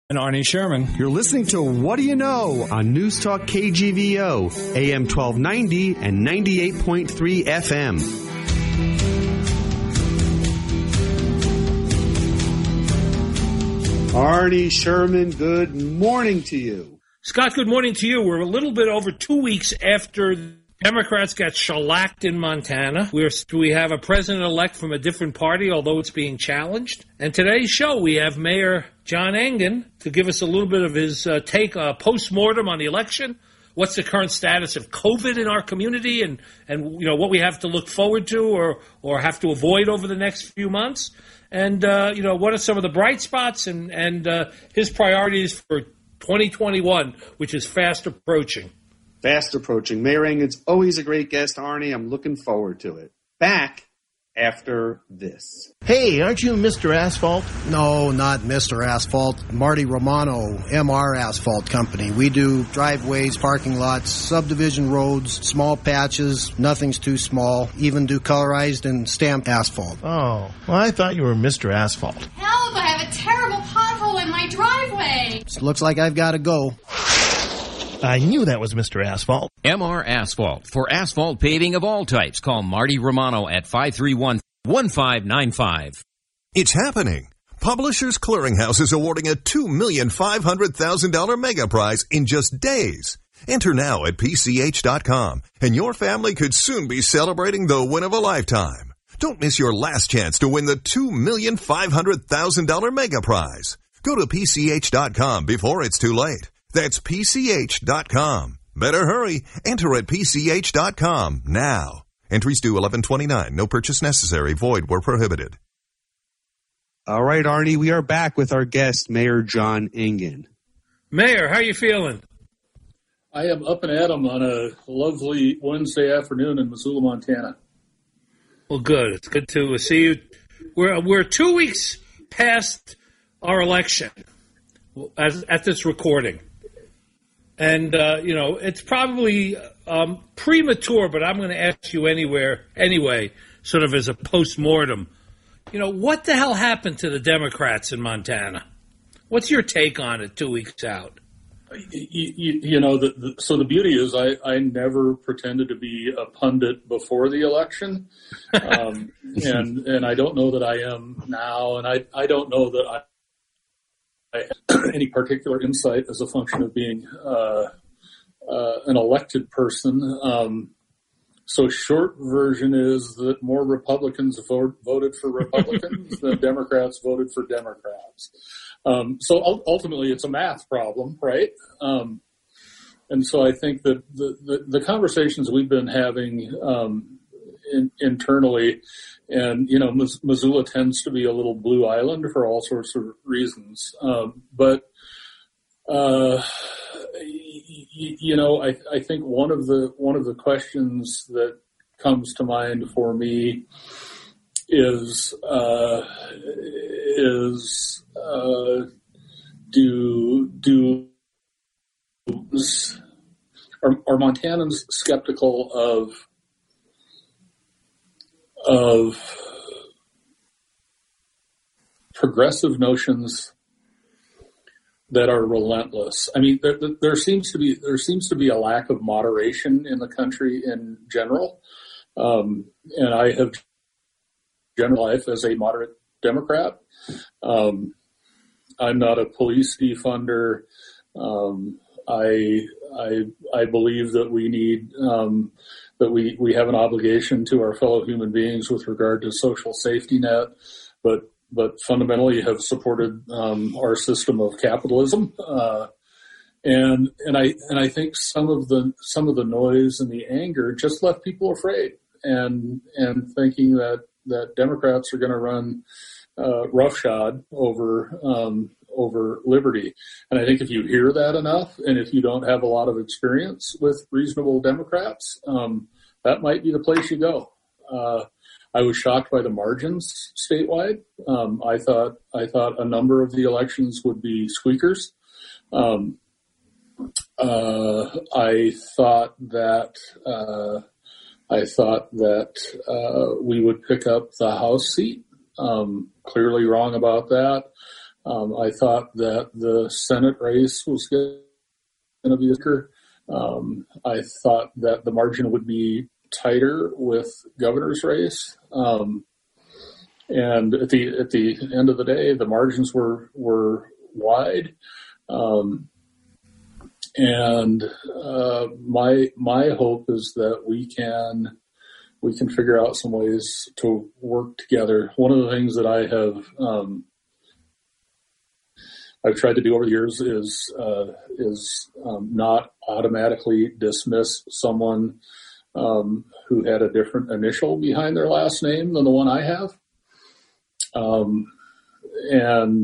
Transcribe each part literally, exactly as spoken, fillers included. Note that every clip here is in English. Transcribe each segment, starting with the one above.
And Arnie Sherman. You're listening to What Do You Know on News Talk K G V O, A M twelve ninety and ninety-eight point three F M. Arnie Sherman, good morning to you. Scott, good morning to you. We're a little bit over two weeks after Democrats got shellacked in Montana. We're, we have a president-elect from a different party, although it's being challenged. And today's show, we have Mayor John Engen to give us a little bit of his uh, take, uh, post-mortem on the election. What's the current status of COVID in our community, and, and you know what we have to look forward to or, or have to avoid over the next few months? And, uh, you know, what are some of the bright spots and, and uh, his priorities for twenty twenty-one, which is fast approaching? Fast approaching. Mayor Engen's always a great guest, Arnie. I'm looking forward to it. Back after this. Hey, aren't you Mister Asphalt? No, not Mister Asphalt. Marty Romano, M R Asphalt Company. We do driveways, parking lots, subdivision roads, small patches, nothing's too small, even do colorized and stamped asphalt. Oh, well, I thought you were Mister Asphalt. Help, I have a terrible pothole in my driveway. Looks like I've got to go. I knew that was Mister Asphalt. M R Asphalt. For asphalt paving of all types, call Marty Romano at five three one, one five nine five. It's happening. Publishers Clearinghouse is awarding a two million five hundred thousand dollars mega prize in just days. Enter now at P C H dot com, and your family could soon be celebrating the win of a lifetime. Don't miss your last chance to win the two million five hundred thousand dollars mega prize. Go to P C H dot com before it's too late. That's P C H dot com. Better hurry. Enter at P C H dot com now. Entries due eleven twenty-nine. No purchase necessary. Void where prohibited. All right, Arnie, we are back with our guest, Mayor John Engen. Mayor, how are you feeling? I am up and at 'em on a lovely Wednesday afternoon in Missoula, Montana. Well, good. It's good to see you. We're, we're two weeks past our election as, at this recording. And, uh, you know, it's probably um, premature, but I'm going to ask you anywhere, anyway, sort of as a post-mortem. You know, what the hell happened to the Democrats in Montana? What's your take on it two weeks out? You, you, you know, the, the, so the beauty is I, I never pretended to be a pundit before the election. Um, and and I don't know that I am now. And I, I don't know that I I have any particular insight as a function of being uh, uh, an elected person. Um, so short version is that more Republicans vote, voted for Republicans than Democrats voted for Democrats. Um, so ultimately it's a math problem, right? Um, and so I think that the, the, the conversations we've been having um, in, internally, and, you know, Missoula tends to be a little blue island for all sorts of reasons. Um, but, uh, y- you know, I, I think one of the, one of the questions that comes to mind for me is, uh, is, uh, do, do, are, are Montanans skeptical of, of progressive notions that are relentless? I mean, there, there seems to be there seems to be a lack of moderation in the country in general, um, and I have general life as a moderate Democrat. Um, I'm not a police defunder. Um, I I I believe that we need. Um, that we, we have an obligation to our fellow human beings with regard to social safety net, but but fundamentally have supported um, our system of capitalism. Uh, and and I and I think some of the some of the noise and the anger just left people afraid and and thinking that, that Democrats are going to run uh, roughshod over um, over liberty. And I think if you hear that enough, and if you don't have a lot of experience with reasonable Democrats, um, that might be the place you go. Uh, I was shocked by the margins statewide. Um, I thought I thought a number of the elections would be squeakers. Um, uh, I thought that uh, I thought that uh, we would pick up the House seat. Um, clearly wrong about that. Um, I thought that the Senate race was going to be weaker. Um, I thought that the margin would be tighter with governor's race. Um, and at the at the end of the day, the margins were were wide. Um, and uh, my my hope is that we can we can figure out some ways to work together. One of the things that I have um, I've tried to do over the years is uh, is um, not automatically dismiss someone um, who had a different initial behind their last name than the one I have, um, and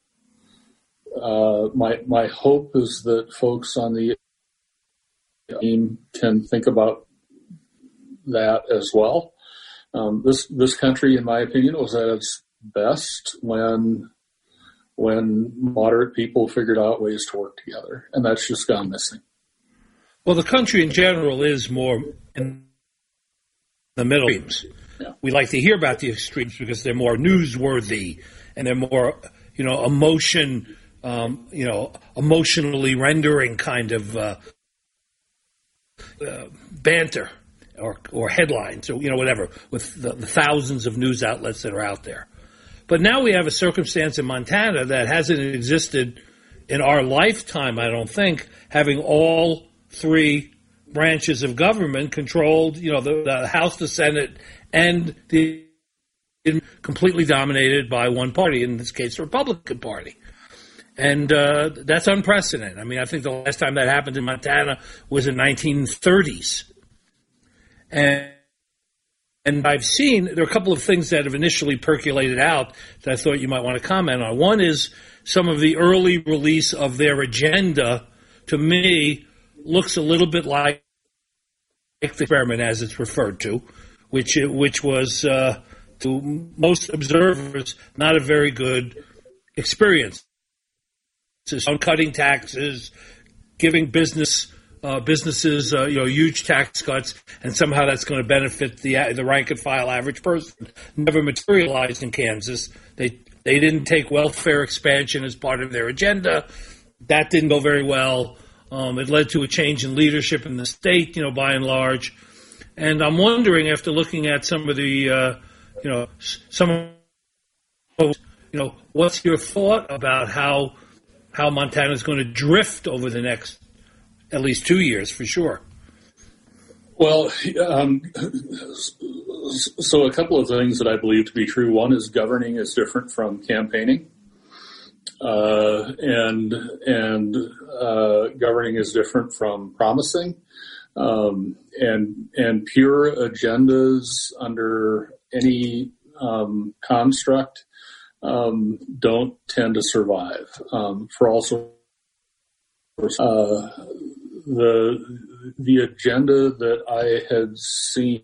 uh, my my hope is that folks on the team can think about that as well. Um, this this country, in my opinion, was at its best when when moderate people figured out ways to work together, and that's just gone missing. Well, the country in general is more in the middle extremes. Yeah. We like to hear about the extremes because they're more newsworthy and they're more, you know, emotion, um, you know, emotionally rendering kind of uh, uh, banter or or headlines or, you know, whatever, with the, the thousands of news outlets that are out there. But now we have a circumstance in Montana that hasn't existed in our lifetime, I don't think, having all three branches of government controlled, you know, the, the House, the Senate, and the completely dominated by one party, in this case, the Republican Party. And uh, that's unprecedented. I mean, I think the last time that happened in Montana was in nineteen thirties. And And I've seen, there are a couple of things that have initially percolated out that I thought you might want to comment on. One is some of the early release of their agenda, to me, looks a little bit like the experiment, as it's referred to, which which was, uh, to most observers, not a very good experience. It's on cutting taxes, giving business Uh, businesses, uh, you know, huge tax cuts, and somehow that's going to benefit the the rank and file average person. Never materialized in Kansas. They they didn't take welfare expansion as part of their agenda. That didn't go very well. Um, it led to a change in leadership in the state, you know, by and large. And I'm wondering, after looking at some of the, uh, you know, some, of, you know, what's your thought about how how Montana is going to drift over the next at least two years for sure? Well, um, so a couple of things that I believe to be true. One is governing is different from campaigning, uh, and and uh, governing is different from promising, um, and and pure agendas under any um, construct um, don't tend to survive. Um, for also. Uh, the the agenda that I had seen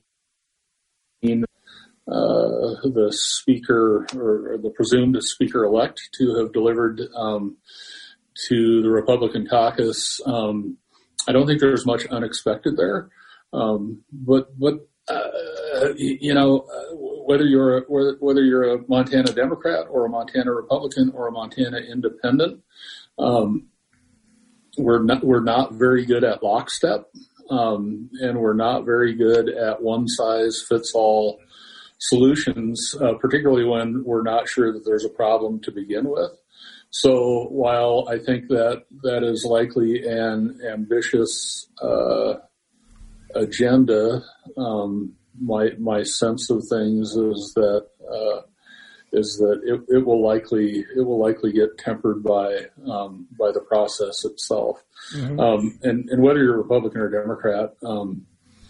uh, the speaker or, or the presumed speaker-elect to have delivered um, to the Republican caucus, um, I don't think there's much unexpected there. Um, but but uh, you know, whether you're a, whether, whether you're a Montana Democrat or a Montana Republican or a Montana Independent, um, We're not, we're not very good at lockstep, um, and we're not very good at one-size-fits-all solutions, uh, particularly when we're not sure that there's a problem to begin with. So while I think that that is likely an ambitious uh, agenda, um, my my sense of things is that uh, is that it, it will likely it will likely get tempered by um, by the process itself, mm-hmm. um, and and whether you're Republican or Democrat, um,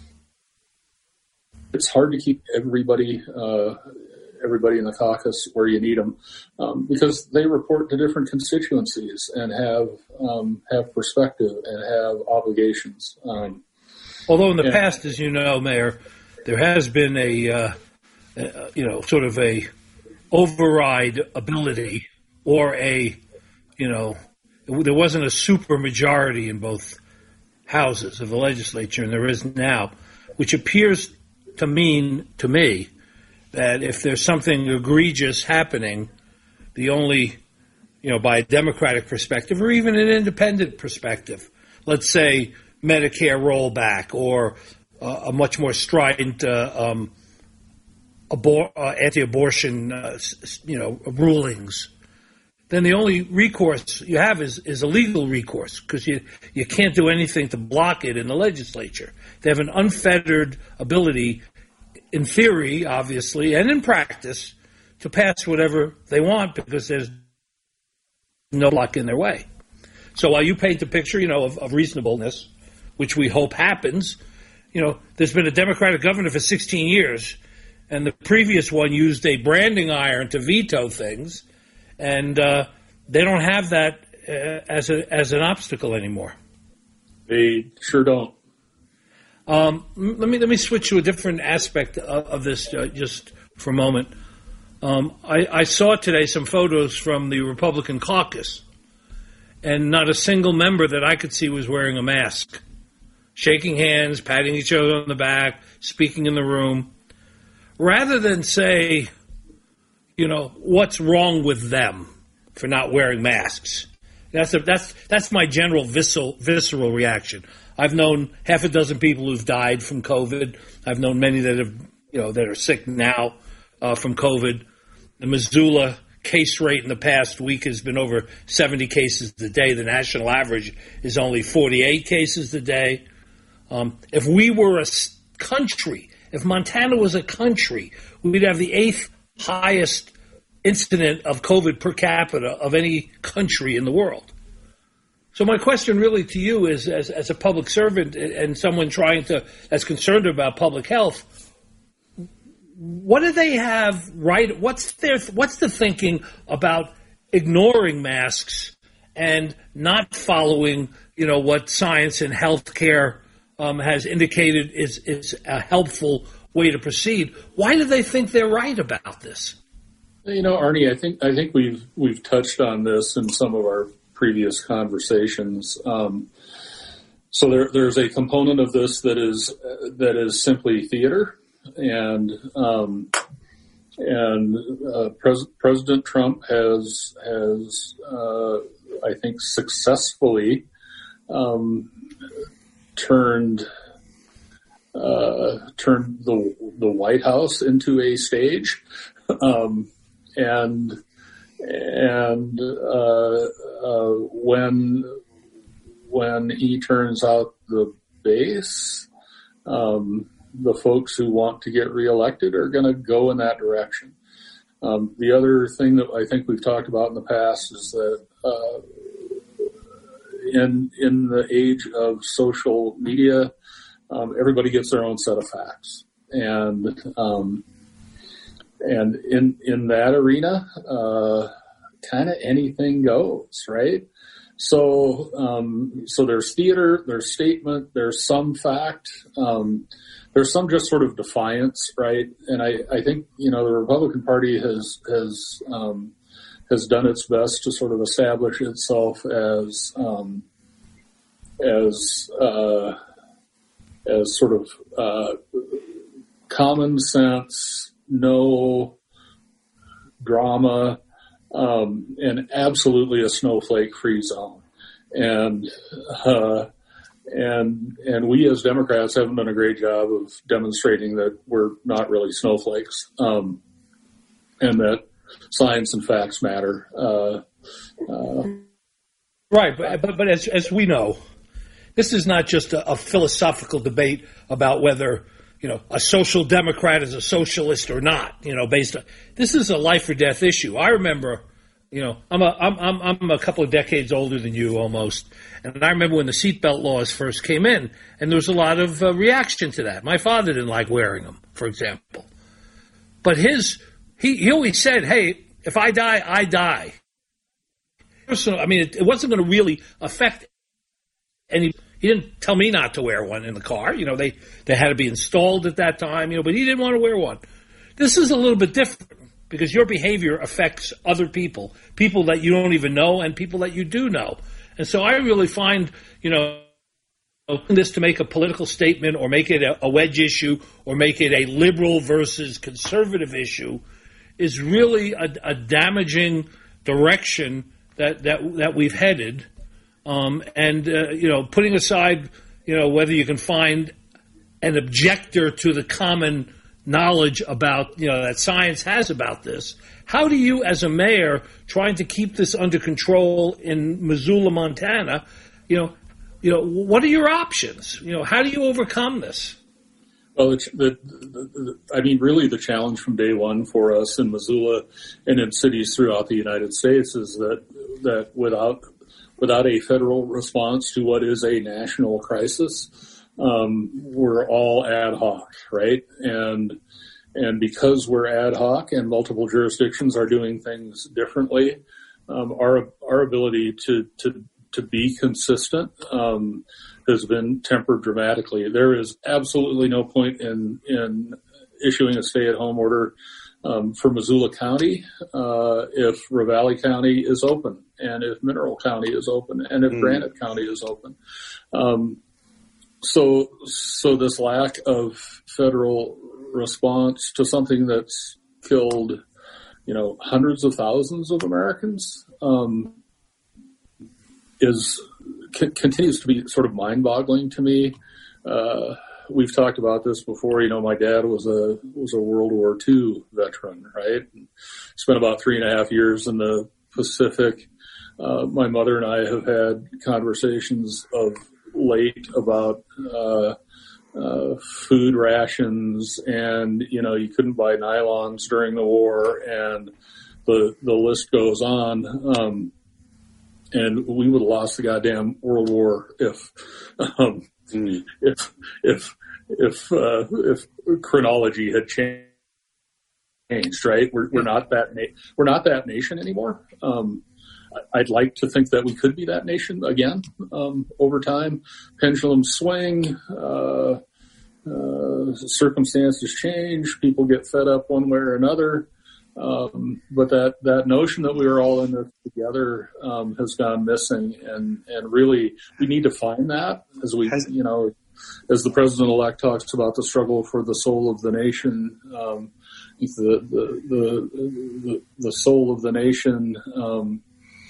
it's hard to keep everybody uh, everybody in the caucus where you need them um, because they report to different constituencies and have um, have perspective and have obligations. Um, Although in the and, past, as you know, Mayor, there has been a uh, uh, you know sort of a override ability or a, you know, there wasn't a super majority in both houses of the legislature, and there is now, which appears to mean to me that if there's something egregious happening, the only you know, by a Democratic perspective or even an independent perspective. Let's say Medicare rollback or uh, a much more strident uh, um, abor- uh, anti-abortion, uh, you know, rulings. Then the only recourse you have is, is a legal recourse because you, you can't do anything to block it in the legislature. They have an unfettered ability, in theory, obviously, and in practice, to pass whatever they want because there's no block in their way. So while you paint the picture, you know, of, of reasonableness, which we hope happens, you know, there's been a Democratic governor for sixteen years, and the previous one used a branding iron to veto things. And uh, they don't have that uh, as a as an obstacle anymore. They sure don't. Um, let me let me switch to a different aspect of, of this uh, just for a moment. Um, I, I saw today some photos from the Republican caucus, and not a single member that I could see was wearing a mask, shaking hands, patting each other on the back, speaking in the room, rather than say, you know, what's wrong with them for not wearing masks? That's a, that's that's my general visceral visceral reaction. I've known half a dozen people who've died from COVID. I've known many that have, you know, that are sick now uh, from COVID. The Missoula case rate in the past week has been over seventy cases a day. The national average is only forty-eight cases a day. Um, if we were a country, if Montana was a country, we'd have the eighth highest incident of COVID per capita of any country in the world. So my question really to you is, as, as a public servant and someone trying to, that's concerned about public health, what do they have right? What's their, what's the thinking about ignoring masks and not following, you know, what science and healthcare um, has indicated is, is a helpful way to proceed? Why do they think they're right about this? You know, Arnie, I think I think we've we've touched on this in some of our previous conversations. Um, so there, there's a component of this that is that is simply theater, and um, and uh, Pres- President Trump has has uh, I think successfully um, turned. Uh, turned the the White House into a stage, um, and and uh, uh, when when he turns out the base, um, the folks who want to get reelected are going to go in that direction. Um, the other thing that I think we've talked about in the past is that uh, in in the age of social media, Um, everybody gets their own set of facts, and um, and in in that arena, uh, kind of anything goes, right? So um, so there's theater, there's statement, there's some fact, um, there's some just sort of defiance, right? And I, I think you know the Republican Party has has um, has done its best to sort of establish itself as um, as uh, as sort of uh, common sense, no drama, um, and absolutely a snowflake-free zone. And uh, and and we as Democrats haven't done a great job of demonstrating that we're not really snowflakes, um, and that science and facts matter. Uh, uh, right, but but, but as as we know, this is not just a, a philosophical debate about whether, you know, a social democrat is a socialist or not, you know, based on, this is a life or death issue. I remember, you know, I'm a, I'm, I'm, I'm a couple of decades older than you almost. And I remember when the seatbelt laws first came in, and there was a lot of uh, reaction to that. My father didn't like wearing them, for example. But his, he, he always said, hey, if I die, I die. So, I mean, it, it wasn't going to really affect any. He didn't tell me not to wear one in the car. You know, they, they had to be installed at that time, you know, but he didn't want to wear one. This is a little bit different because your behavior affects other people, people that you don't even know and people that you do know. And so I really find, you know, this to make a political statement or make it a, a wedge issue or make it a liberal versus conservative issue is really a, a damaging direction that that that we've headed, um, and uh, you know, putting aside, you know, whether you can find an objector to the common knowledge about, you know, that science has about this. How do you, as a mayor, trying to keep this under control in Missoula, Montana, you know, you know, what are your options? You know, how do you overcome this? Well, the, the, the, I mean, really the challenge from day one for us in Missoula and in cities throughout the United States is that, that without, without a federal response to what is a national crisis, um, we're all ad hoc, right? And, and because we're ad hoc and multiple jurisdictions are doing things differently, um, our, our ability to, to, to be consistent, um, has been tempered dramatically. There is absolutely no point in, in issuing a stay-at-home order um, for Missoula County uh, if Ravalli County is open, and if Mineral County is open, and if mm. Granite County is open. Um, so, so this lack of federal response to something that's killed, you know, hundreds of thousands of Americans um, is c- continues to be sort of mind-boggling to me. Uh, we've talked about this before. You know, my dad was a was a World War Two veteran, right? Spent about three and a half years in the Pacific. Uh, my mother and I have had conversations of late about uh, uh, food rations, and you know, you couldn't buy nylons during the war, and the the list goes on. Um, and we would have lost the goddamn World War if um, mm. if if if uh, if chronology had changed. Right? We're we're not that na- we're not that nation anymore. Um, I'd like to think that we could be that nation again um, over time. Pendulums swing, uh, uh, circumstances change, people get fed up one way or another. Um, but that, that notion that we are all in this together um, has gone missing, and, and really we need to find that as we, you know, as the president-elect talks about the struggle for the soul of the nation. Um, the, the the the the soul of the nation um,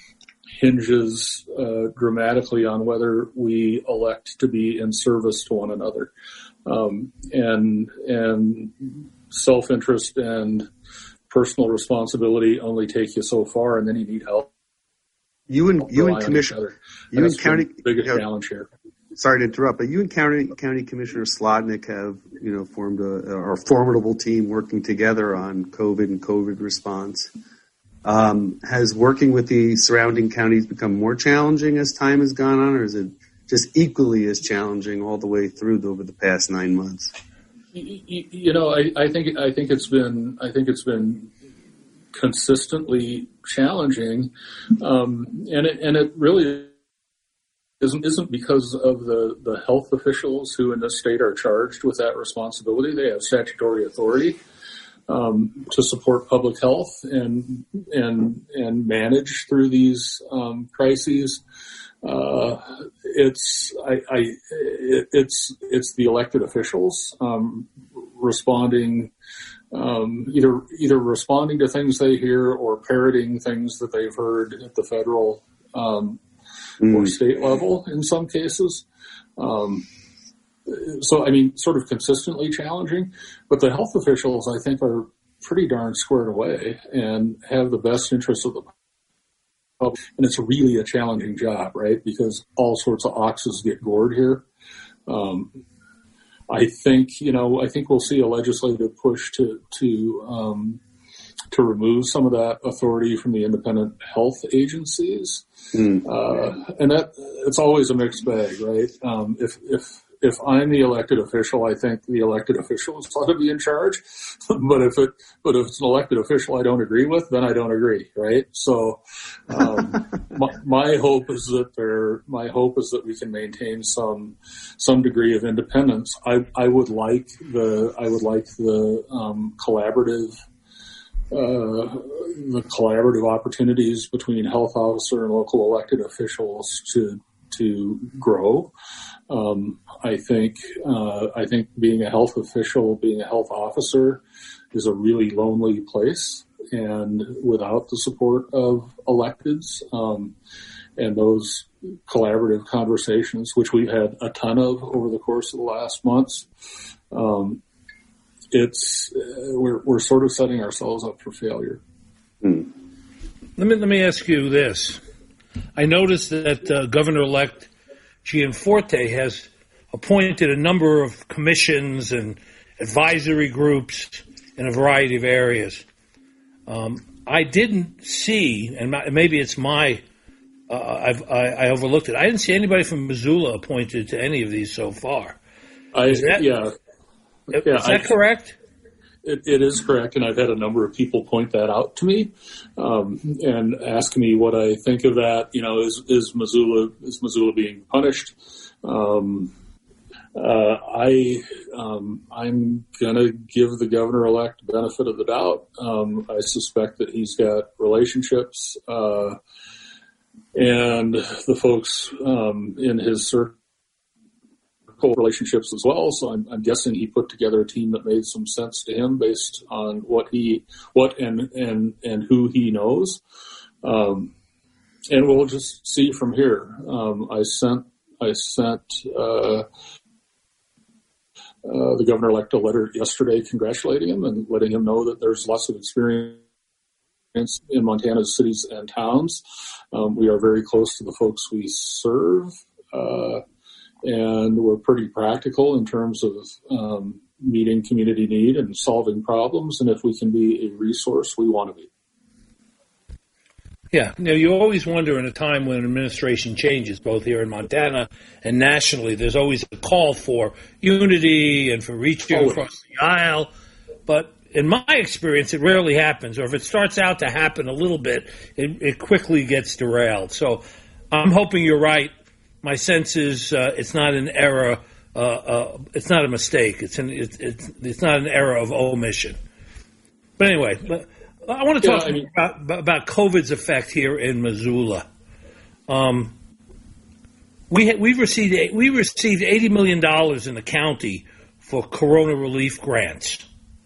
hinges uh, dramatically on whether we elect to be in service to one another, um, and and self-interest and personal responsibility only take you so far, and then you need help. You and you and Commissioner, you and County biggest you know, challenge here. Sorry to interrupt, but you and County County Commissioner Slotnick have, you know, formed a, a formidable team working together on COVID and COVID response. Um, has working with the surrounding counties become more challenging as time has gone on, or is it just equally as challenging all the way through over the past nine months? You, you know, I, I think I think it's been I think it's been consistently challenging, um, and it, and it really isn't isn't because of the, the health officials who in the state are charged with that responsibility. They have statutory authority um, to support public health and and and manage through these um, crises. Uh, it's I, I it, it's it's the elected officials um, responding, um, either either responding to things they hear or parroting things that they've heard at the federal um, mm. or state level in some cases. Um, so I mean, sort of consistently challenging, but the health officials I think are pretty darn squared away and have the best interests of the and it's really a challenging job, right? Because all sorts of oxes get gored here. Um, I think, you know, I think we'll see a legislative push to, to, um, to remove some of that authority from the independent health agencies. Mm. Uh, and that, it's always a mixed bag, right? Um, if, if, if I'm the elected official, I think the elected officials ought to be in charge. But if it, but if it's an elected official I don't agree with, then I don't agree, right? So, um, my, my hope is that there, my hope is that we can maintain some, some degree of independence. I, I would like the, I would like the, um, collaborative, uh, the collaborative opportunities between health officer and local elected officials to, to grow. Um, I think, uh, I think being a health official, being a health officer is a really lonely place. and without the support of electeds, um, and those collaborative conversations, which we've had a ton of over the course of the last months, um, it's uh, we're we're sort of setting ourselves up for failure. Hmm. Let me let me ask you this. I noticed that uh, Governor-elect Gianforte has appointed a number of commissions and advisory groups in a variety of areas. Um, I didn't see, and maybe it's my, uh, I've, I, I overlooked it. I didn't see anybody from Missoula appointed to any of these so far. I, is that, yeah. Is yeah, that I, correct? It, it is correct, and I've had a number of people point that out to me um, and ask me what I think of that. You know, is is Missoula is Missoula being punished? Um, uh, I um, I'm gonna give the governor-elect benefit of the doubt. Um, I suspect that he's got relationships, uh, and the folks um, in his circle. Relationships as well, so I'm, I'm guessing he put together a team that made some sense to him based on what he, what and and and who he knows, um, and we'll just see from here. Um, I sent I sent uh, uh, the governor-elect a letter yesterday congratulating him and letting him know that there's lots of experience in Montana's cities and towns. Um, we are very close to the folks we serve. Uh, And we're pretty practical in terms of um, meeting community need and solving problems. And if we can be a resource, we want to be. Yeah. Now, you always wonder in a time when administration changes, both here in Montana and nationally, there's always a call for unity and for reaching Always. across the aisle. But in my experience, it rarely happens. Or if it starts out to happen a little bit, it, it quickly gets derailed. So I'm hoping you're right. My sense is uh, it's not an error. Uh, uh, it's not a mistake. It's an it's, it's it's not an error of omission. But anyway, but I want to talk yeah, I mean, about about COVID's effect here in Missoula. Um, we we received we received eighty million dollars in the county for corona relief grants.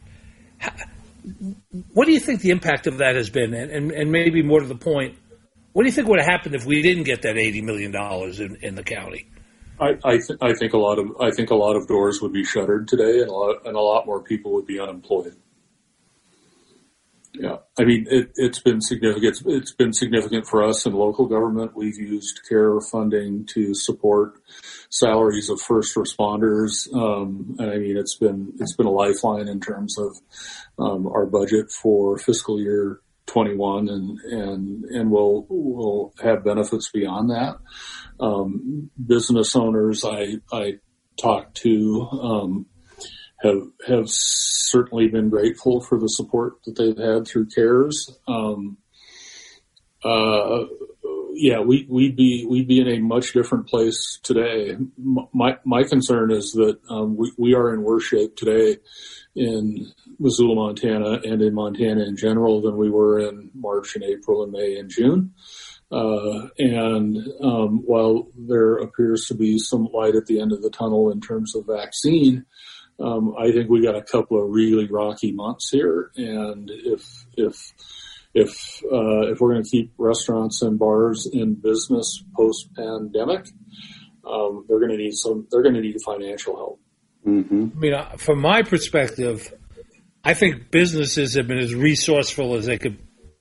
What do you think the impact of that has been? And, and, and maybe more to the point, what do you think would have happened if we didn't get that eighty million dollars in, in the county? I I, th- I think a lot of I think a lot of doors would be shuttered today, and a lot and a lot more people would be unemployed. Yeah, I mean it, it's been significant. It's, it's been significant for us in local government. We've used CARE funding to support salaries of first responders, um, and I mean it's been it's been a lifeline in terms of um, our budget for fiscal year twenty-one, and and and we'll we'll have benefits beyond that. Um, business owners I I talked to um, have have certainly been grateful for the support that they've had through CARES. Um, uh, yeah, we we'd be we'd be in a much different place today. My my concern is that um, we we are in worse shape today in Missoula, Montana, and in Montana in general than we were in March and April and May and June. Uh, and um, while there appears to be some light at the end of the tunnel in terms of vaccine, um, I think we got a couple of really rocky months here. And if if if uh, if we're going to keep restaurants and bars in business post pandemic, um, they're going to need some. They're going to need financial help. Mm-hmm. I mean, uh, from my perspective, I think businesses have been as resourceful as they could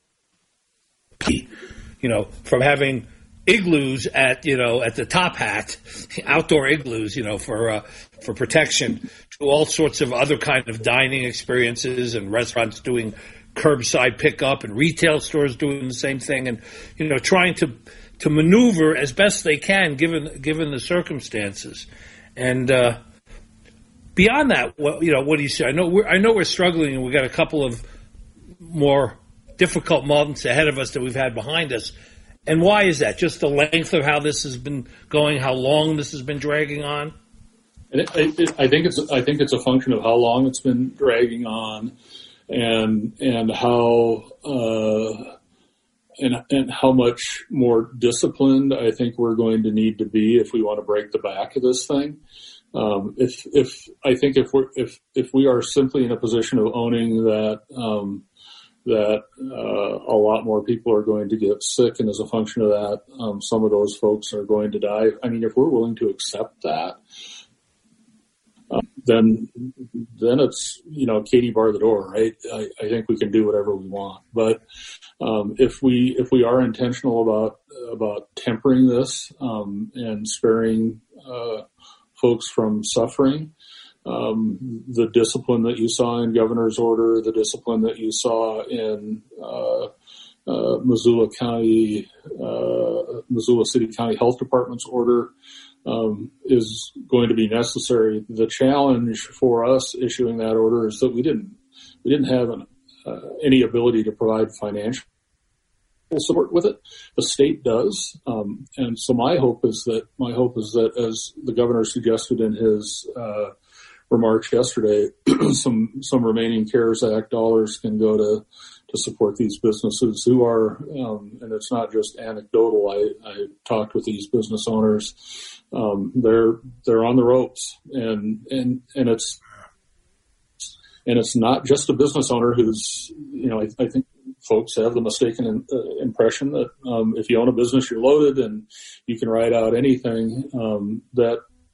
be. You know, from having igloos at, you know, at the Top Hat, outdoor igloos, you know, for uh, for protection, to all sorts of other kind of dining experiences, and restaurants doing curbside pickup and retail stores doing the same thing, and, you know, trying to to maneuver as best they can given given the circumstances. And uh, beyond that, what, you know, what do you say? I know we're I know we're struggling, and we got a couple of more difficult months ahead of us that we've had behind us. And why is that? Just the length of how this has been going, how long this has been dragging on? And it, it, I think it's I think it's a function of how long it's been dragging on, and and how uh, and and how much more disciplined I think we're going to need to be if we want to break the back of this thing. Um, if if I think if we if if we are simply in a position of owning that. Um, that uh, a lot more people are going to get sick, and as a function of that, um, some of those folks are going to die. I mean, if we're willing to accept that, uh, then then it's, you know, Katie bar the door, right? I, I think we can do whatever we want, but um, if we if we are intentional about about tempering this um, and sparing uh, folks from suffering. Um, the discipline that you saw in governor's order, the discipline that you saw in uh, uh, Missoula County, uh, Missoula City County Health Department's order um, is going to be necessary. The challenge for us issuing that order is that we didn't we didn't have an, uh, any ability to provide financial support with it. The state does, um, and so my hope is that my hope is that, as the governor suggested in his uh, remarks yesterday, some some remaining CARES Act dollars can go to to support these businesses who are, um, and it's not just anecdotal. I, I talked with these business owners. Um, they're they're on the ropes, and and and it's and it's not just a business owner who's, you know, I, I think folks have the mistaken uh, impression that um, if you own a business, you're loaded and you can ride out anything. Um, that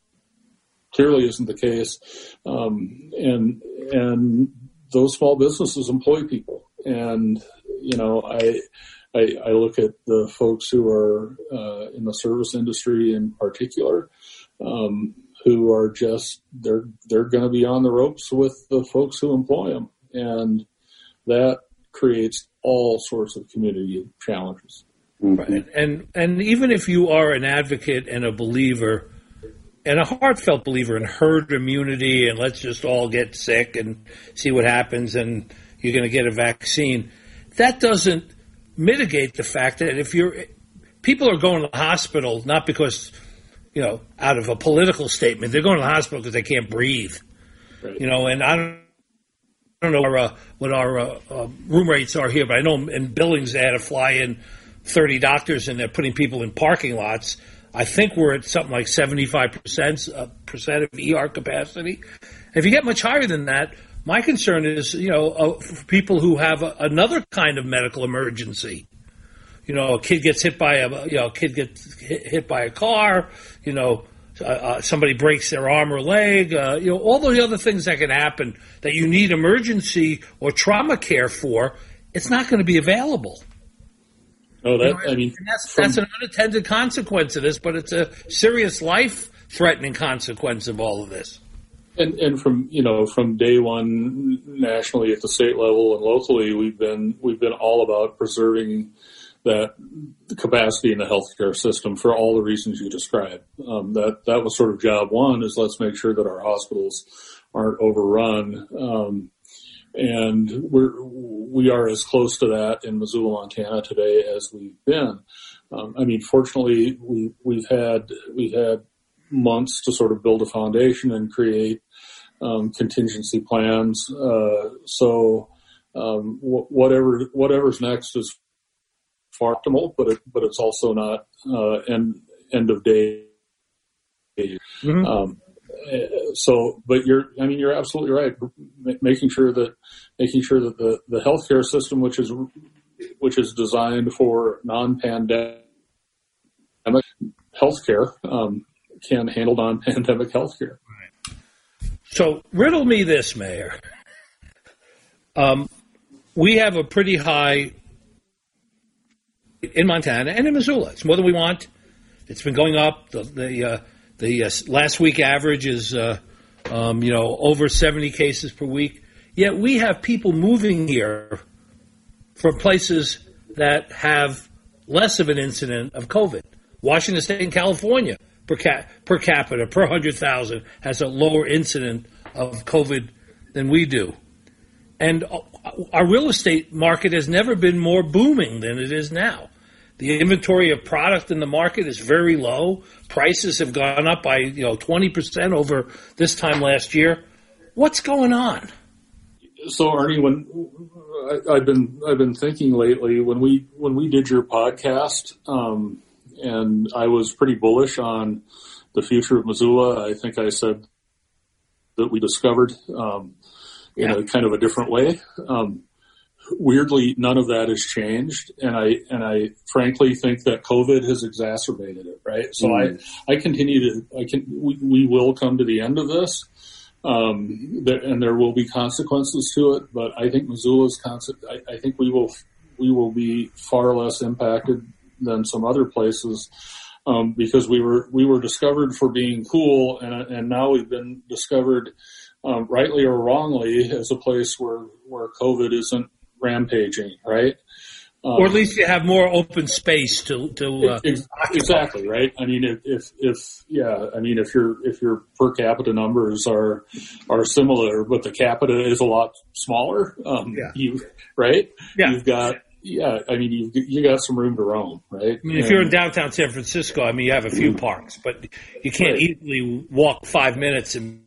clearly isn't the case. Um, and, and those small businesses employ people. And, you know, I, I, I look at the folks who are, uh, in the service industry in particular, um, who are just, they're, they're going to be on the ropes with the folks who employ them. And that creates all sorts of community challenges. Right. And, and even if you are an advocate and a believer, and a heartfelt believer in herd immunity, and let's just all get sick and see what happens, and you're going to get a vaccine, that doesn't mitigate the fact that if you're people are going to the hospital not because, you know, out of a political statement, they're going to the hospital because they can't breathe, right. You know. And I don't, I don't know our, uh, what our uh, uh, room rates are here, but I know in Billings they had to fly in thirty doctors, and they're putting people in parking lots. I think we're at something like seventy-five percent, uh, percent of E R capacity. If you get much higher than that, my concern is, you know, uh, for people who have a, another kind of medical emergency. You know, a kid gets hit by a, you know, a kid gets hit, hit by a car, you know, uh, uh, somebody breaks their arm or leg, uh, you know, all the other things that can happen that you need emergency or trauma care for, it's not going to be available. Oh, that, you know, I mean, that's, from, that's an unintended consequence of this, but it's a serious life-threatening consequence of all of this. And, and from, you know, from day one, nationally at the state level and locally, we've been we've been all about preserving that capacity in the healthcare system for all the reasons you described. Um, that that was sort of job one, is let's make sure that our hospitals aren't overrun. Um, And we're, we are as close to that in Missoula, Montana today as we've been. Um, I mean, fortunately, we, we've had, we've had months to sort of build a foundation and create, um, contingency plans. Uh, so, um, wh- whatever, whatever's next is far optimal, but it, but it's also not, uh, end, end of day. Mm-hmm. Um, So, but you're, I mean, you're absolutely right. Making sure that, making sure that the, the healthcare system, which is, which is designed for non-pandemic healthcare, um, can handle non-pandemic healthcare. So, riddle me this, Mayor. Um, we have a pretty high in Montana and in Missoula. It's more than we want. It's been going up. The, the uh, The uh, last week average is, uh, um, you know, over seventy cases per week. Yet we have people moving here from places that have less of an incident of COVID. Washington State and California, per, cap- per capita, per one hundred thousand, has a lower incident of COVID than we do. And our real estate market has never been more booming than it is now. The inventory of product in the market is very low. Prices have gone up by, you know, twenty percent over this time last year. What's going on? So, Arnie, when I, I've been I've been thinking lately, when we when we did your podcast, um, and I was pretty bullish on the future of Missoula. I think I said that we discovered um, in yeah. a kind of a different way. Um, weirdly, none of that has changed, and I and I frankly think that COVID has exacerbated it. Right, so mm. I I continue to I can we, we will come to the end of this, um, there, and there will be consequences to it. But I think Missoula's concept. I, I think we will we will be far less impacted than some other places. Um, because we were we were discovered for being cool, and and now we've been discovered, um, rightly or wrongly, as a place where, where COVID isn't rampaging, right? Um, or at least you have more open space to to uh, exactly, right? I mean, if, if if yeah, I mean, if your if your per capita numbers are are similar, but the capita is a lot smaller, um, yeah. you right? Yeah. You've got. Yeah, I mean, you you got some room to roam, right? I mean, if you're in downtown San Francisco, I mean, you have a few parks, but you can't right. easily walk five minutes and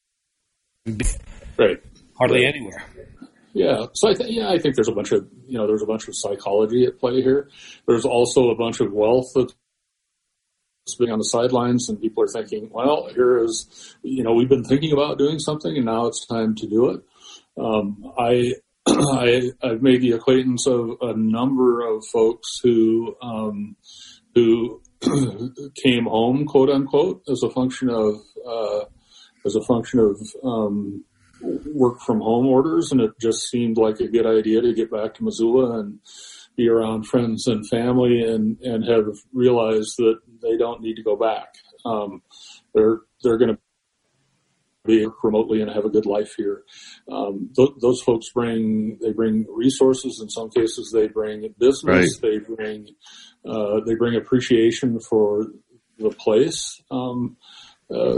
be right. hardly right. anywhere. Yeah, so I think yeah, I think there's a bunch of you know there's a bunch of psychology at play here. There's also a bunch of wealth that's being on the sidelines, and people are thinking, well, here is you know we've been thinking about doing something, and now it's time to do it. Um, I. I, I've made the acquaintance of a number of folks who um, who came home, quote unquote, as a function of uh, as a function of um, work from home orders, and it just seemed like a good idea to get back to Missoula and be around friends and family, and, and have realized that they don't need to go back. Um, they're they're going to be remotely and have a good life here. Um, th- those folks bring, they bring resources. In some cases, they bring business. Right. They bring, uh, they bring appreciation for the place. Um, uh,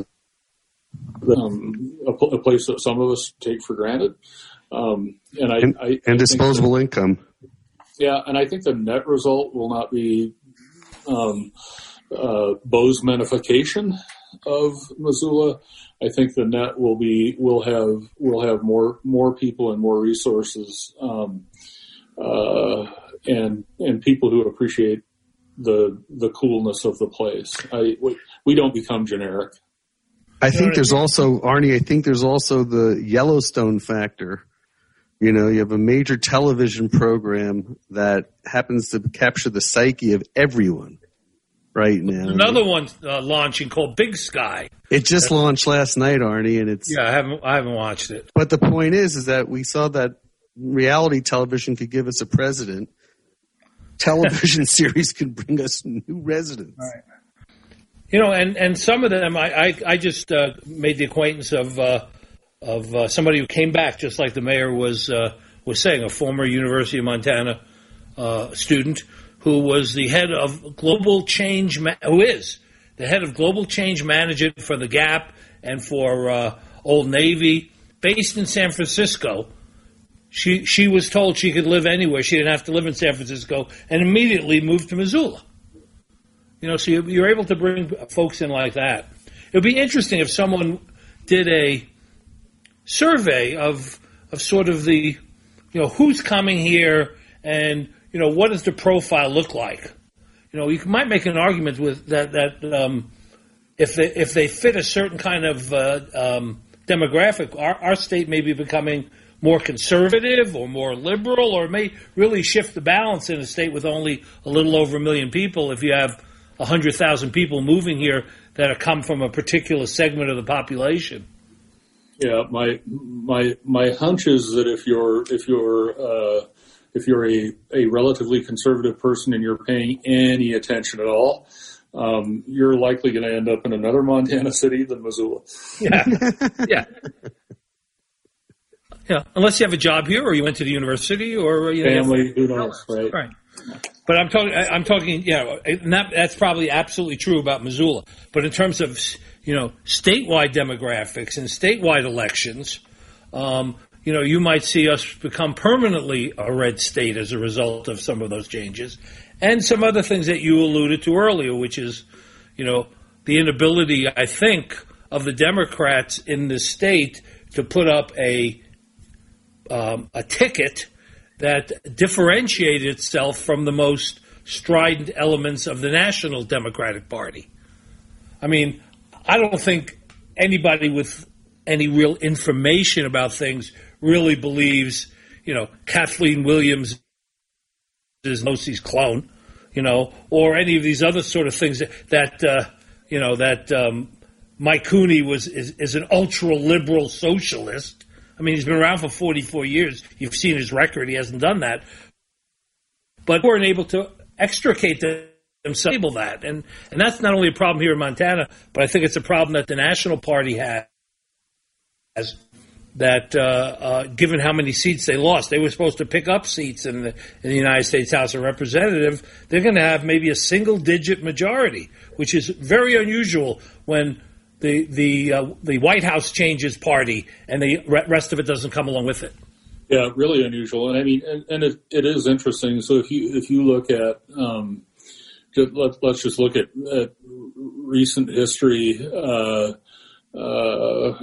um, a, pl- a place that some of us take for granted. Um, and I, and, I, I and disposable that, income. Yeah. And I think the net result will not be, um, uh, Bozeman-ification of Missoula. I think the net will be will have will have more more people and more resources, um, uh, and and people who appreciate the the coolness of the place. I we, we don't become generic. I think there's also Arnie. I think there's also the Yellowstone factor. You know, you have a major television program that happens to capture the psyche of everyone right now. Another one uh, launching called Big Sky. It just launched last night, Arnie, and it's yeah. I haven't I haven't watched it. But the point is, is that we saw that reality television could give us a president. Television series can bring us new residents. Right. You know, and, and some of them, I I, I just uh, made the acquaintance of uh, of uh, somebody who came back, just like the mayor was uh, was saying, a former University of Montana uh, student who was the head of global change, ma- who is the head of global change management for the Gap and for uh, Old Navy, based in San Francisco. She she was told she could live anywhere. She didn't have to live in San Francisco, and immediately moved to Missoula. You know, so you're able to bring folks in like that. It would be interesting if someone did a survey of of sort of the, you know, who's coming here and, you know, what does the profile look like? You know, you might make an argument with that that um, if they if they fit a certain kind of uh, um, demographic, our, our state may be becoming more conservative or more liberal, or may really shift the balance in a state with only a little over a million people if you have one hundred thousand people moving here that have come from a particular segment of the population. Yeah, my my my hunch is that if you're if you're uh, if you're a, a relatively conservative person and you're paying any attention at all, um, you're likely going to end up in another Montana city than Missoula. Yeah, yeah, yeah. Unless you have a job here, or you went to the university, or you know, family, who knows, right? Right. But I'm talking. I'm talking. You know, and that, that's probably absolutely true about Missoula. But in terms of, you know, statewide demographics and statewide elections, um, you know, you might see us become permanently a red state as a result of some of those changes, and some other things that you alluded to earlier, which is, you know, the inability, I think, of the Democrats in the state to put up a um, a ticket that differentiated itself from the most strident elements of the National Democratic Party. I mean, I don't think anybody with any real information about things really believes, you know, Kathleen Williams is Pelosi's clone, you know, or any of these other sort of things that, that uh, you know, that um, Mike Cooney was is, is an ultra-liberal socialist. I mean, he's been around for forty-four years. You've seen his record. He hasn't done that. But weren't able to extricate themselves from that. And, and that's not only a problem here in Montana, but I think it's a problem that the National Party has, that uh, uh, given how many seats they lost, they were supposed to pick up seats in the, in the United States House of Representatives. They're going to have maybe a single-digit majority, which is very unusual when the the uh, the White House changes party and the rest of it doesn't come along with it. Yeah, really unusual, and I mean, and, and it, it is interesting. So if you if you look at, um, just, let, let's just look at, at recent history. Uh, uh,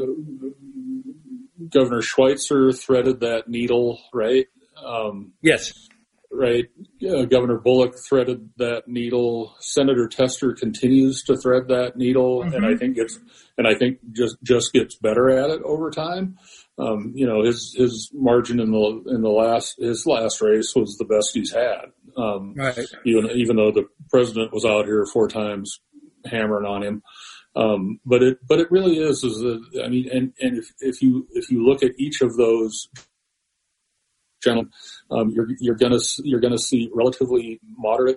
Governor Schweitzer threaded that needle, right? Um, yes. Right. Uh, Governor Bullock threaded that needle. Senator Tester continues to thread that needle, mm-hmm. and I think gets and I think just just gets better at it over time. Um, you know, his his margin in the in the last his last race was the best he's had. Um, right. Even even though the president was out here four times hammering on him. Um, but it but it really is is a, I mean, and and if if you if you look at each of those gentlemen, um, you're you're gonna you're gonna see relatively moderate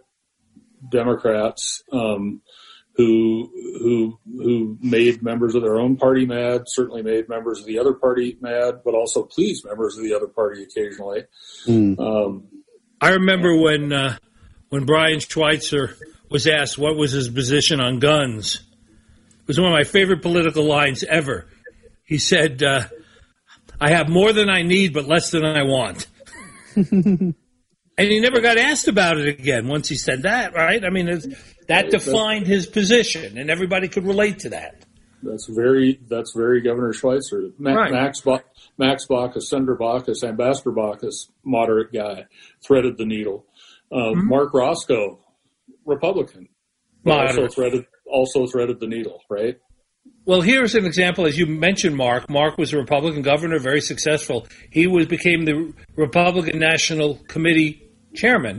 Democrats um, who who who made members of their own party mad, certainly made members of the other party mad, but also pleased members of the other party occasionally. Mm. Um, I remember when uh, when Brian Schweitzer was asked what was his position on guns. It was one of my favorite political lines ever. He said, uh, "I have more than I need, but less than I want." And he never got asked about it again once he said that, right? I mean, it's, that defined his position, and everybody could relate to that. That's very that's very Governor Schweitzer. Ma- right. Max, ba- Max Baucus, Senator Baucus, Ambassador Baucus, moderate guy, threaded the needle. Uh, mm-hmm. Mark Roscoe, Republican, also threaded also threaded the needle, right? Well, here's an example. As you mentioned, Mark. Mark was a Republican governor, very successful. He was became the Republican National Committee chairman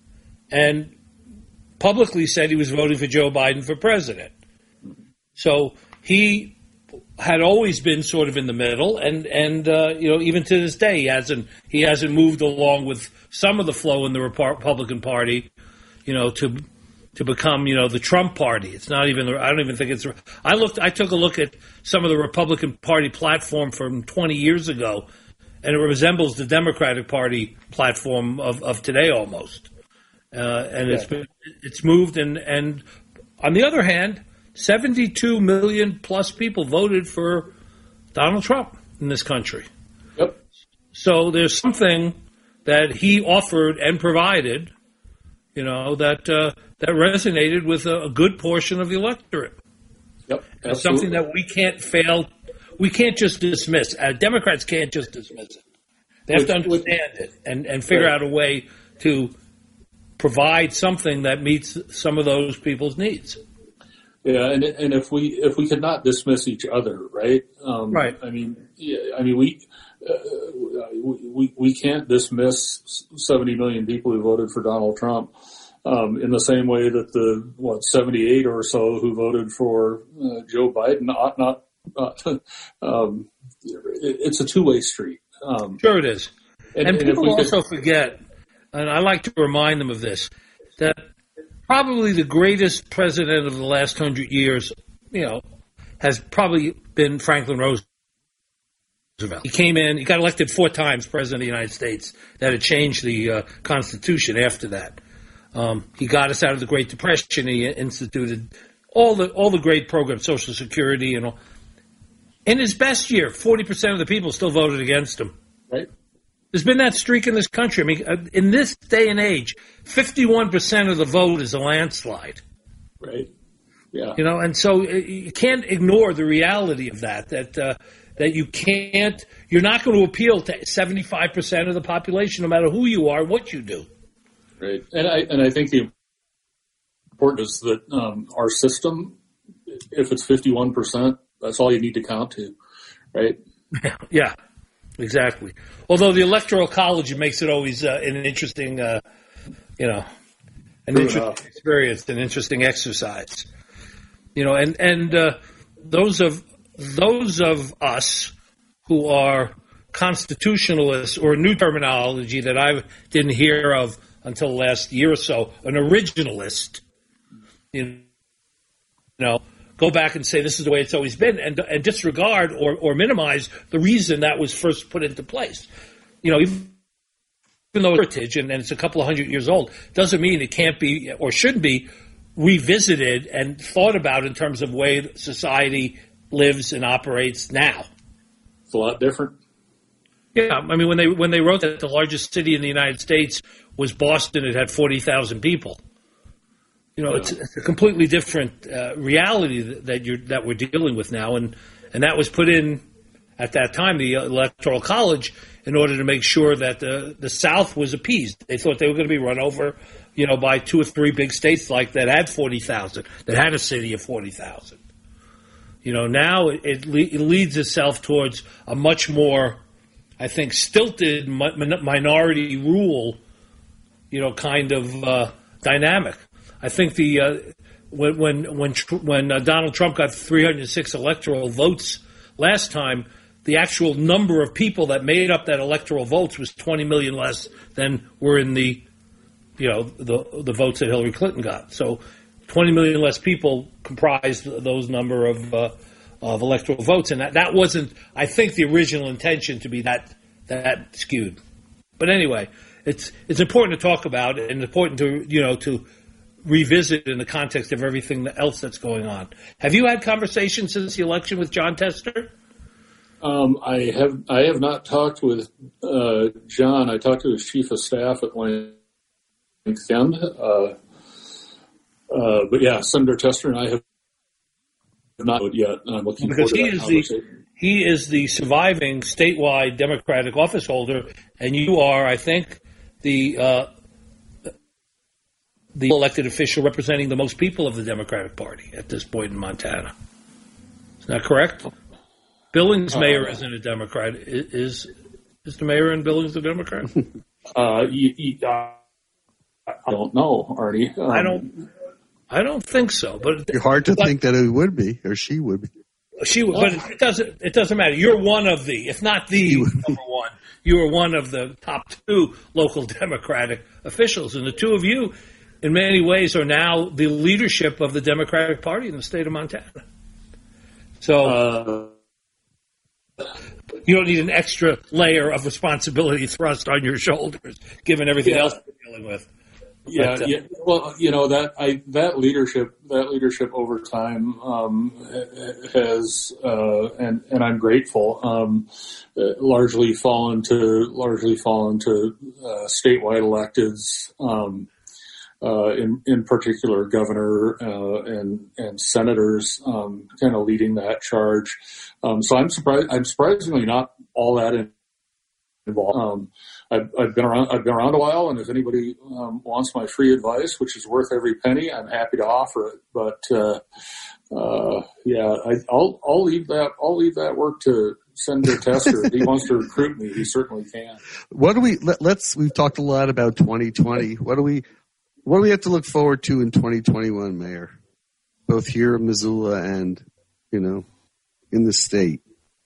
and publicly said he was voting for Joe Biden for president. So he had always been sort of in the middle, and and uh, you know, even to this day, he hasn't he hasn't moved along with some of the flow in the Republican Party, you know, to. to become, you know, the Trump party. It's not even, I don't even think it's, I looked, I took a look at some of the Republican Party platform from twenty years ago, and it resembles the Democratic Party platform of, of today almost. Uh, and yeah. it's been, it's moved, and, and on the other hand, seventy-two million plus people voted for Donald Trump in this country. Yep. So there's something that he offered and provided, you know, that, uh, that resonated with a, a good portion of the electorate. Yep, it's something that we can't fail. We can't just dismiss. Uh, Democrats can't just dismiss it. They have with, to understand with, it and, and figure right. out a way to provide something that meets some of those people's needs. Yeah, and and if we if we could not dismiss each other, right? Um, right. I mean, yeah, I mean we, uh, we we can't dismiss seventy million people who voted for Donald Trump. Um, in the same way that the, what, seventy-eight or so who voted for uh, Joe Biden ought not, uh, um, it, it's a two-way street. Um, sure it is. And, and, and people also could, forget, and I like to remind them of this, that probably the greatest president of the last hundred years, you know, has probably been Franklin Roosevelt. He came in, he got elected four times president of the United States. That had changed the uh, Constitution after that. Um, he got us out of the Great Depression. He instituted all the all the great programs, Social Security and all. In his best year, forty percent of the people still voted against him. Right. There's been that streak in this country. I mean, in this day and age, fifty-one percent of the vote is a landslide. Right. Yeah. You know, and so you can't ignore the reality of that, that uh, that you can't, you're not going to appeal to seventy-five percent of the population, no matter who you are, what you do. Right, and I and I think the important is that um, our system, if it's fifty-one percent, that's all you need to count to, right? Yeah, Exactly. Although the Electoral College makes it always uh, an interesting, uh, you know, an True interesting enough. experience, an interesting exercise. You know, and and uh, those of those of us who are constitutionalists, or new terminology that I didn't hear of until the last year or so, an originalist, you know, go back and say this is the way it's always been, and, and disregard or, or minimize the reason that was first put into place. You know, even, even though it's heritage and, and it's a couple of hundred years old, doesn't mean it can't be or shouldn't be revisited and thought about in terms of the way society lives and operates now. It's a lot different. Yeah, I mean, when they when they wrote that the largest city in the United States was Boston, it had forty thousand people. You know, yeah. it's, it's a completely different uh, reality that, that you're that we're dealing with now, and and that was put in at that time, the Electoral College, in order to make sure that the the South was appeased. They thought they were going to be run over, you know, by two or three big states like that had forty thousand, that had a city of forty thousand. You know, now it, it, le- it leads itself towards a much more, I think, stilted mi- minority rule, you know, kind of uh, dynamic. I think the uh, when when when when uh, Donald Trump got three hundred six electoral votes last time, the actual number of people that made up that electoral votes was twenty million less than were in the, you know, the the votes that Hillary Clinton got. So twenty million less people comprised those number of uh, of electoral votes, and that, that wasn't, I think, the original intention to be that that skewed. But anyway, it's it's important to talk about it, and important to, you know, to revisit in the context of everything else that's going on. Have you had conversations since the election with Jon Tester? Um, I have I have not talked with uh, John. I talked to his chief of staff at length. Uh, uh, but yeah, Senator Tester and I have not yet. And I'm looking because forward he to that is the conversation. he is the surviving statewide Democratic office holder, and you are, I think, the uh, the elected official representing the most people of the Democratic Party at this point in Montana. Is that correct? Billings mayor uh, isn't a Democrat. Is is the mayor in Billings a Democrat? uh, you, you, uh, I don't know, Artie. Um, I don't. I don't think so. But it's hard to but, think that it would be, or she would be. She would, but it doesn't. It doesn't matter. You're one of the, if not the number one. You are one of the top two local Democratic officials, and the two of you, in many ways, are now the leadership of the Democratic Party in the state of Montana. So. Uh, You don't need an extra layer of responsibility thrust on your shoulders, given everything yeah. else you're dealing with. Yeah, but, uh, yeah. Well, you know that I that leadership that leadership over time um, has, uh, and and I'm grateful. Um, uh, largely fallen to largely fallen to uh, statewide electeds. Um, Uh, in, in particular, governor uh, and and senators um, kind of leading that charge. Um, so I'm surprised. I'm surprisingly not all that involved. Um, I've, I've been around. I've been around a while, and if anybody um, wants my free advice, which is worth every penny, I'm happy to offer it. But uh, uh, yeah, I, I'll I'll leave that. I'll leave that work to Senator Tester. If he wants to recruit me, he certainly can. What do we? Let, let's. We've talked a lot about twenty twenty. What do we? What do we have to look forward to in twenty twenty-one, Mayor? Both here in Missoula and, you know, in the state.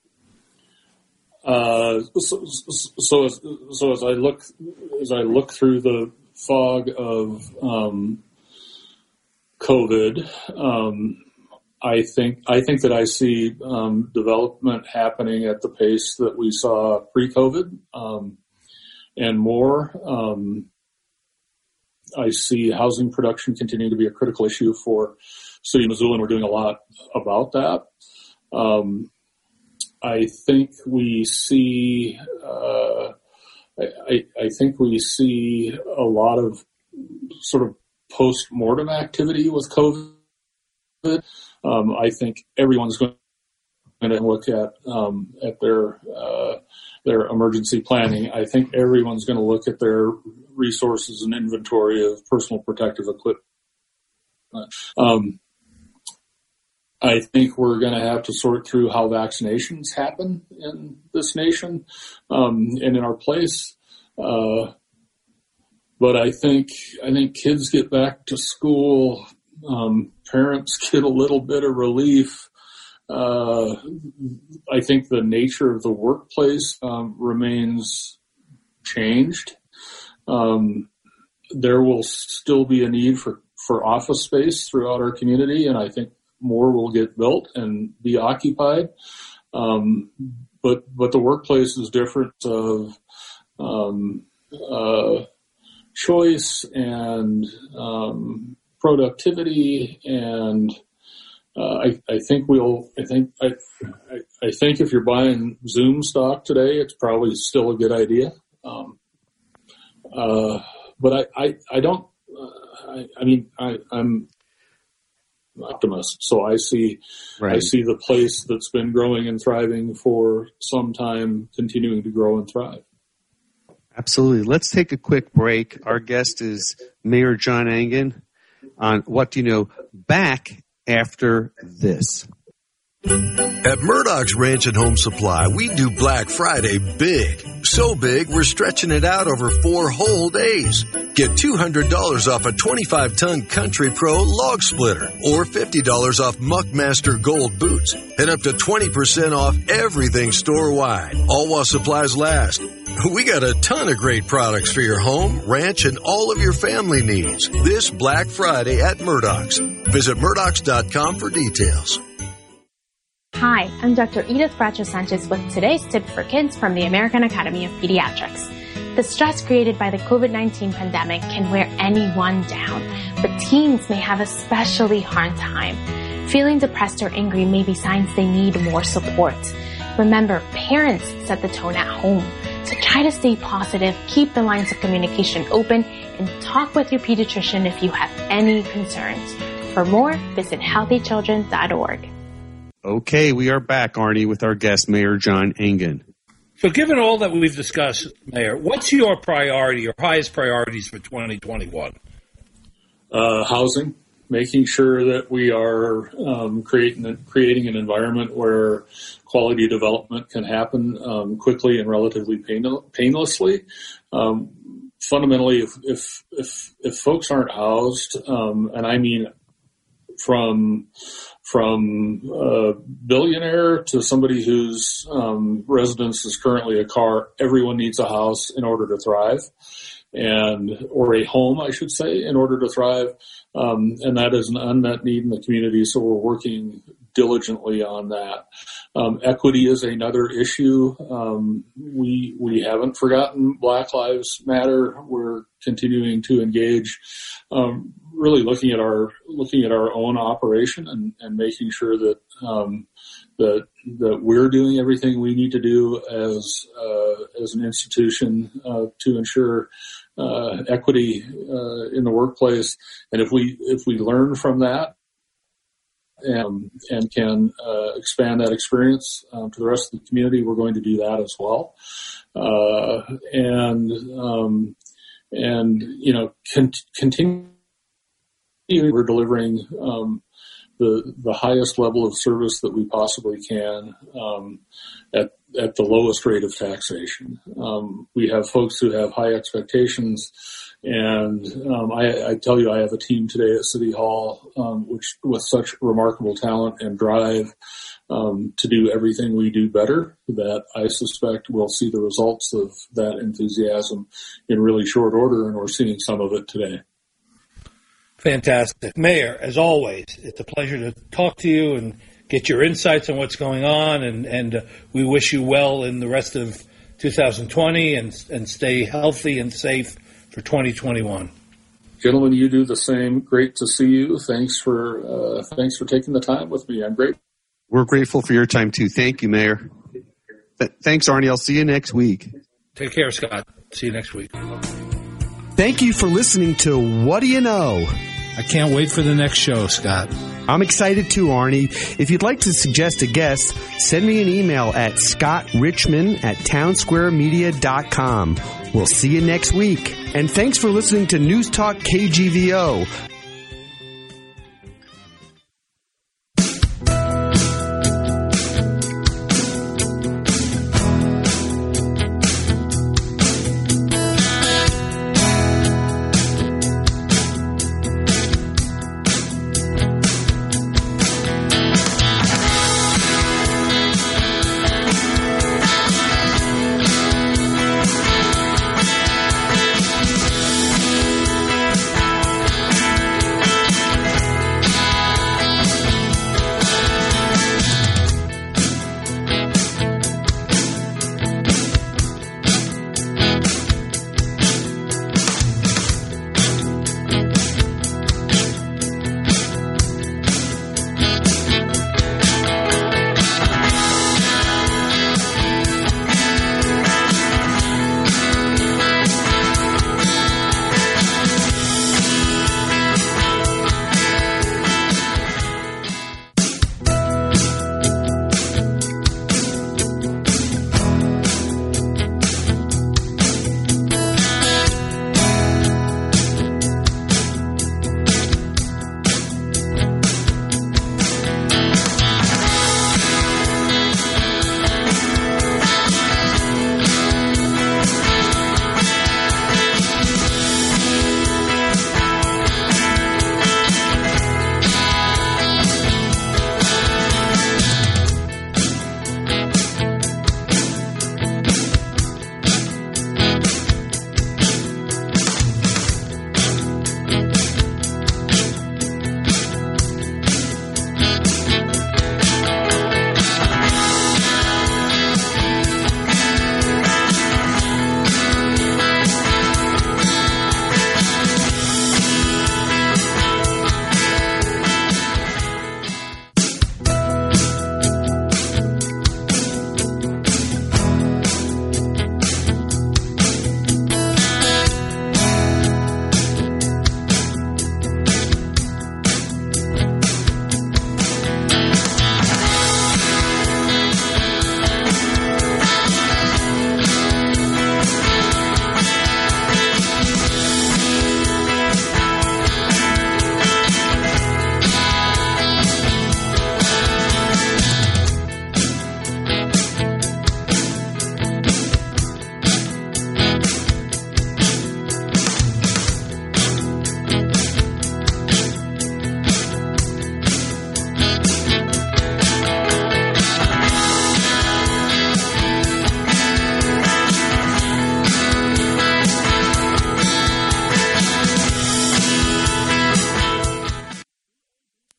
Uh, so, so, as, so as I look, as I look through the fog of um, COVID, um, I think I think that I see um, development happening at the pace that we saw pre-COVID, um, and more. Um, I see housing production continuing to be a critical issue for City of Missoula, and we're doing a lot about that. Um, I think we see, uh, I, I think we see a lot of sort of post-mortem activity with COVID. Um, I think everyone's going to look at um, at their uh, their emergency planning. I think everyone's going to look at their resources and inventory of personal protective equipment. Um, I think we're going to have to sort through how vaccinations happen in this nation um, and in our place. Uh, but I think I think kids get back to school. Um, parents get a little bit of relief. Uh, I think the nature of the workplace um, remains changed. Um, there will still be a need for, for office space throughout our community, and I think more will get built and be occupied. Um, but but the workplace is different of um, uh, choice and um, productivity, and uh, I, I think we'll. I think I, I I think if you're buying Zoom stock today, it's probably still a good idea. Um, uh, but I, I I don't. Uh, I, I mean I, I'm. optimist. So I see, right. I see the place that's been growing and thriving for some time continuing to grow and thrive. Absolutely. Let's take a quick break. Our guest is Mayor John Engen on What Do You Know? Back after this. At Murdoch's Ranch and Home Supply, we do Black Friday big. So big, we're stretching it out over four whole days. Get two hundred dollars off a twenty-five ton Country Pro log splitter or fifty dollars off Muckmaster Gold boots and up to twenty percent off everything store-wide, all while supplies last. We got a ton of great products for your home, ranch, and all of your family needs this Black Friday at Murdoch's. Visit Murdochs dot com for details. Hi, I'm Doctor Edith Bracho Sanchez with today's tip for kids from the American Academy of Pediatrics. The stress created by the covid nineteen pandemic can wear anyone down, but teens may have a especially hard time. Feeling depressed or angry may be signs they need more support. Remember, parents set the tone at home, so try to stay positive, keep the lines of communication open, and talk with your pediatrician if you have any concerns. For more, visit healthy children dot org. Okay, we are back, Arnie, with our guest, Mayor John Engen. So given all that we've discussed, Mayor, what's your priority, your highest priorities for twenty twenty-one? Uh, housing, making sure that we are um, creating, creating an environment where quality development can happen um, quickly and relatively pain, painlessly. Um, fundamentally, if, if, if, if folks aren't housed, um, and I mean from from a billionaire to somebody whose um, residence is currently a car, everyone needs a house in order to thrive, and or a home, I should say, in order to thrive. Um, and that is an unmet need in the community, so we're working diligently on that. Um, equity is another issue. Um, we we haven't forgotten Black Lives Matter. We're continuing to engage. Um, really looking at our looking at our own operation and, and making sure that um, that that we're doing everything we need to do as uh, as an institution uh, to ensure uh, equity uh, in the workplace. And if we if we learn from that and and can uh, expand that experience um, to the rest of the community, we're going to do that as well. Uh, and um, and you know con- continue. We're delivering um, the the highest level of service that we possibly can um, at at the lowest rate of taxation. Um, we have folks who have high expectations, and um, I, I tell you, I have a team today at City Hall, um, which with such remarkable talent and drive um, to do everything we do better. That I suspect we'll see the results of that enthusiasm in really short order, and we're seeing some of it today. Fantastic. Mayor, as always, it's a pleasure to talk to you and get your insights on what's going on, and, and uh, we wish you well in the rest of two thousand twenty and, and stay healthy and safe for twenty twenty-one. Gentlemen, you do the same. Great to see you. Thanks for uh, thanks for taking the time with me. I'm grateful. We're grateful for your time, too. Thank you, Mayor. Th- thanks, Arnie. I'll see you next week. Take care, Scott. See you next week. Thank you for listening to What Do You Know? I can't wait for the next show, Scott. I'm excited too, Arnie. If you'd like to suggest a guest, send me an email at scottrichman at townsquaremedia dot com. We'll see you next week. And thanks for listening to News Talk K G V O.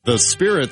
The Spirit